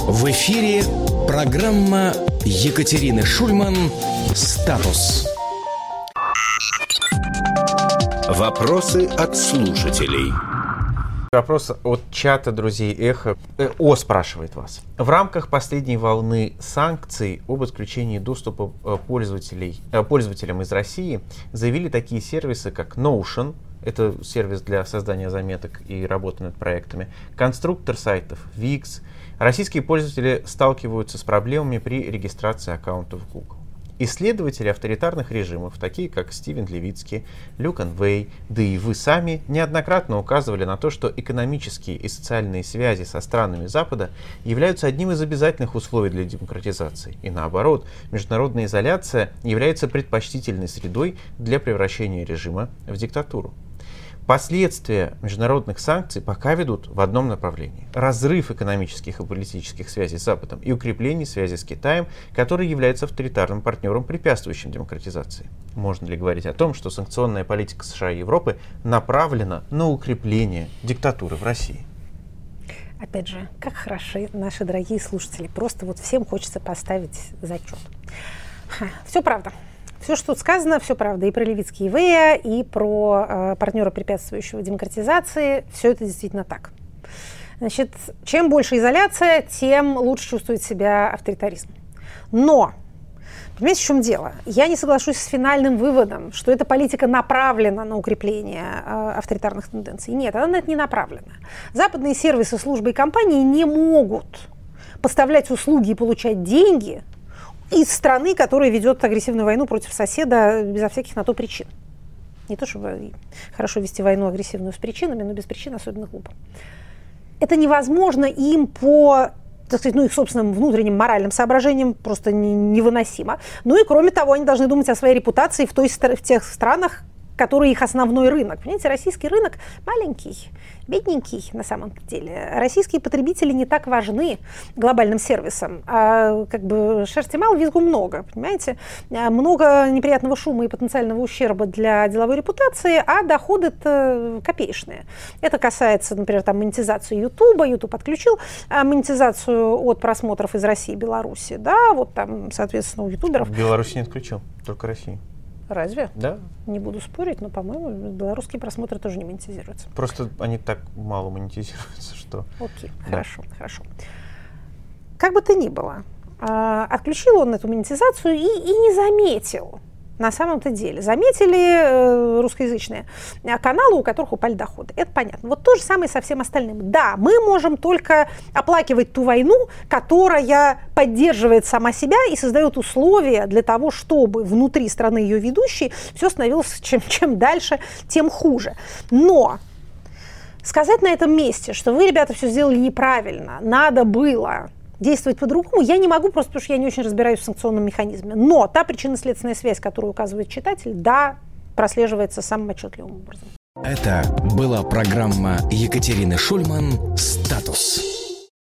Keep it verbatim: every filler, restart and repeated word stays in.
В эфире программа Екатерины Шульман «Статус». Вопросы от слушателей. Вопрос от чата друзей Эхо. О спрашивает вас. В рамках последней волны санкций об исключении доступа пользователей, пользователям из России заявили такие сервисы, как Notion, это сервис для создания заметок и работы над проектами, конструктор сайтов, Wix. Российские пользователи сталкиваются с проблемами при регистрации аккаунтов в Google. Исследователи авторитарных режимов, такие как Стивен Левицкий, Люкан Вэй, да и вы сами, неоднократно указывали на то, что экономические и социальные связи со странами Запада являются одним из обязательных условий для демократизации. И наоборот, международная изоляция является предпочтительной средой для превращения режима в диктатуру. Последствия международных санкций пока ведут в одном направлении. Разрыв экономических и политических связей с Западом и укрепление связи с Китаем, который является авторитарным партнером, препятствующим демократизации. Можно ли говорить о том, что санкционная политика США и Европы направлена на укрепление диктатуры в России? Опять же, как хороши наши дорогие слушатели. Просто вот всем хочется поставить зачет. Ха, все правда. Все, что тут сказано, все правда. И про Левицкий и Вэя, и про э, партнера, препятствующего демократизации. Все это действительно так. Значит, чем больше изоляция, тем лучше чувствует себя авторитаризм. Но, понимаете, в чем дело? Я не соглашусь с финальным выводом, что эта политика направлена на укрепление э, авторитарных тенденций. Нет, она на это не направлена. Западные сервисы, службы и компании не могут поставлять услуги и получать деньги из страны, которая ведет агрессивную войну против соседа безо всяких на то причин. Не то, чтобы хорошо вести войну агрессивную с причинами, но без причин особенно глупо. Это невозможно им по, так сказать, ну, их собственным внутренним моральным соображениям, просто не, невыносимо. Ну и кроме того, они должны думать о своей репутации в, той, в тех странах, которые их основной рынок. Понимаете, российский рынок маленький, бедненький на самом деле. Российские потребители не так важны глобальным сервисам. А, как бы шерсти мало, визгу много, понимаете? Много неприятного шума и потенциального ущерба для деловой репутации, а доходы-то копеечные. Это касается, например, там, монетизации Ютуба. Ютуб отключил монетизацию от просмотров из России и Беларуси. Да, вот там, соответственно, у ютуберов... В Беларуси не отключил, только России. Разве? Да. Не буду спорить, но, по-моему, белорусские просмотры тоже не монетизируются. Просто они так мало монетизируются, что... Окей, да. хорошо, хорошо. Как бы то ни было, отключил он эту монетизацию и, и не заметил. На самом-то деле. Заметили э, русскоязычные каналы, у которых упали доходы. Это понятно. Вот то же самое со всем остальным. Да, мы можем только оплакивать ту войну, которая поддерживает сама себя и создает условия для того, чтобы внутри страны ее ведущей все становилось чем, чем дальше, тем хуже. Но сказать на этом месте, что вы, ребята, все сделали неправильно, надо было действовать по-другому, я не могу, просто потому что я не очень разбираюсь в санкционном механизме. Но та причинно-следственная связь, которую указывает читатель, да, прослеживается самым отчетливым образом. Это была программа Екатерины Шульман «Статус».